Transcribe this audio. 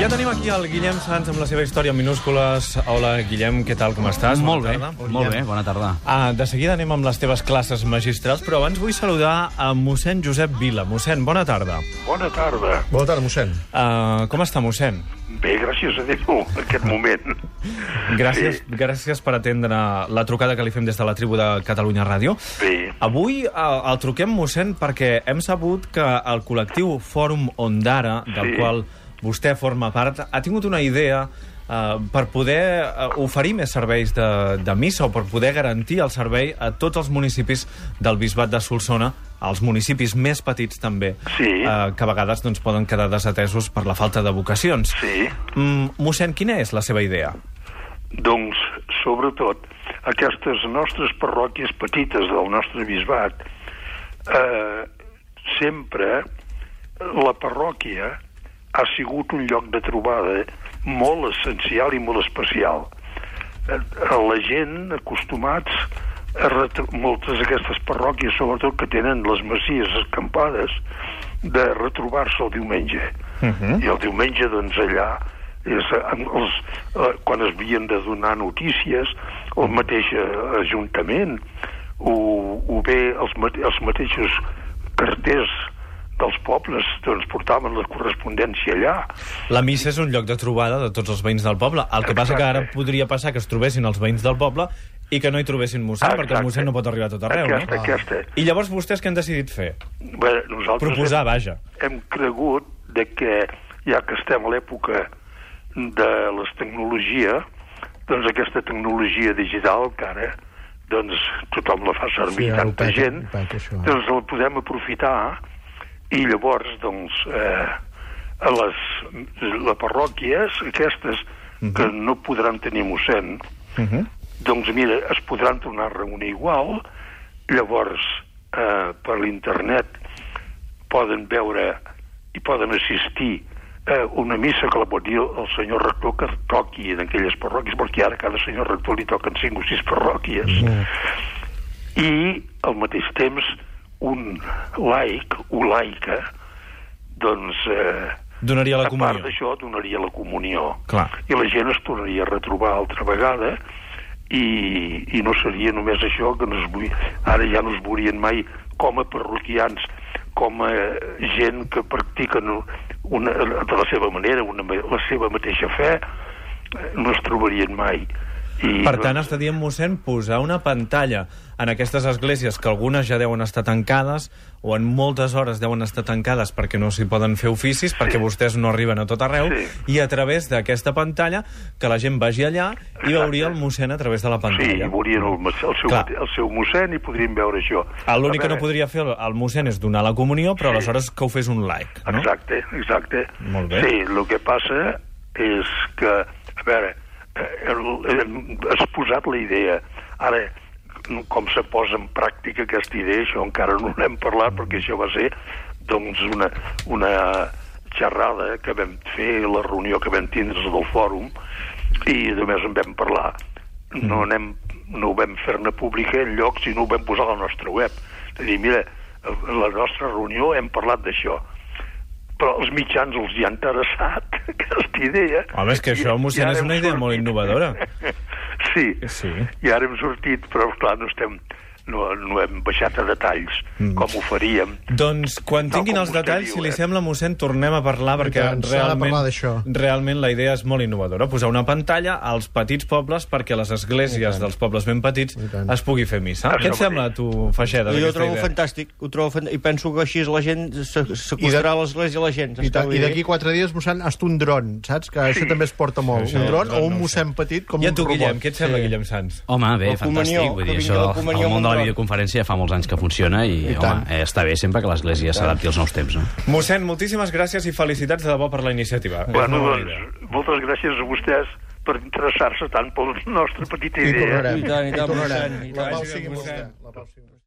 Ja tenim aquí el Guillem Sans amb la seva història en minúscules. Hola, Guillem, què tal, com estàs? Molt bé, bona tarda. De seguida anem amb les teves classes magistrals, però abans vull saludar a mossèn Josep Vila. Mossèn, bona tarda. Bona tarda. Bona tarda, mossèn. Com està, mossèn? Bé, gràcies a Déu, en aquest moment. Gràcies per atendre la trucada que li fem des de la tribu de Catalunya Ràdio. Bé. Avui el truquem, mossèn, perquè hem sabut que el col·lectiu Fòrum Ondara, del qual vostè forma part, ha tingut una idea per poder oferir més serveis de missa o per poder garantir el servei a tots els municipis del Bisbat de Solsona, els municipis més petits també, que a vegades poden quedar desatesos per la falta de vocacions. Sí. Mossèn, quina és la seva idea? Doncs, sobretot, aquestes nostres parròquies petites del nostre bisbat, sempre la parròquia ha sigut un lloc de trobada molt essencial i molt especial. La gent, acostumats a moltes d'aquestes parròquies, sobretot que tenen les masies escampades, de retrobar-se el diumenge. I el diumenge, doncs, allà, quan es havien de donar notícies, el mateix ajuntament, o bé els mateixos carters dels pobles, doncs portaven la correspondència allà. La missa és un lloc de trobada de tots els veïns del poble. El que passa que ara podria passar que es trobessin els veïns del poble i que no hi trobessin mossèn, perquè el mossèn no pot arribar a tot arreu, no? I llavors vostès què han decidit fer? Proposar, vaja. Hem cregut que, ja que estem a l'època de les tecnologies, doncs aquesta tecnologia digital, que ara tothom la fa servir, tanta gent, doncs la podem aprofitar. I llavors, doncs, les parròquies, aquestes que no podran tenir mossèn, doncs, mira, es podran tornar a reunir igual. Llavors, per l'internet poden veure i poden assistir a una missa que la pot dir el senyor rector que toqui en aquelles parròquies, perquè ara cada senyor rector li toquen 5 o 6 parròquies. I, al mateix temps, un laic o laica, doncs, donaria la comunió. A part d'això, donaria la comunió. Clar. I la gent es tornaria a retrobar altra vegada i no seria només això, que ara ja no es veurien mai com a parroquians, com a gent que practiquen de la seva manera, la seva mateixa fe, no es trobarien mai. Per tant, està dient, mossèn, posar una pantalla en aquestes esglésies que algunes ja deuen estar tancades o en moltes hores deuen estar tancades perquè no s'hi poden fer oficis, perquè vostès no arriben a tot arreu, i a través d'aquesta pantalla que la gent vagi allà i veuria el mossèn a través de la pantalla. Sí, veurien el seu mossèn i podrien veure això. L'únic que no podria fer el mossèn és donar la comunió, però aleshores que ho fes un laic, no? Exacte. Molt bé. Sí, el que passa és que, a veure, has posat la idea. Ara, com se posa en pràctica aquesta idea, això encara no n'hem parlat, perquè això va ser doncs una xerrada que vam fer, la reunió que vam tindre del fòrum, i només en vam parlar. No ho vam fer-ne pública enlloc, sinó ho vam posar a la nostra web. És a dir, mira, a la nostra reunió hem parlat d'això, però els mitjans els hi ha interessat aquesta idea. Home, és que això, mossèn, és una idea molt innovadora. Sí, i ara hem sortit, però clar, no hem baixat a detalls com ho faríem. Doncs quan tinguin els detalls, si li sembla, mossèn, tornem a parlar, perquè realment la idea és molt innovadora. Posar una pantalla als petits pobles perquè a les esglésies dels pobles ben petits es pugui fer missa. Què et sembla, tu, Feixeda, d'aquesta idea? Jo ho trobo fantàstic, i penso que així la gent s'acostarà a l'església a la gent. I d'aquí 4 dies, mossèn, hasta un dron, saps? Que això també es porta molt. Un dron o un mossèn petit com un robot. I a tu, Guillem, què et sembla, Guillem Sans? Home, bé, fantàstic. Vull dir, això, el món de la videoconferència fa molts anys que funciona i home, està bé sempre que l'Església s'adapti als nous temps, no? Mossèn, moltíssimes gràcies i felicitats de debò per la iniciativa. Bueno, doncs, moltes gràcies a vostès per interessar-se tant per la nostra petita idea. I tornarem. La pau sigui amb vostè.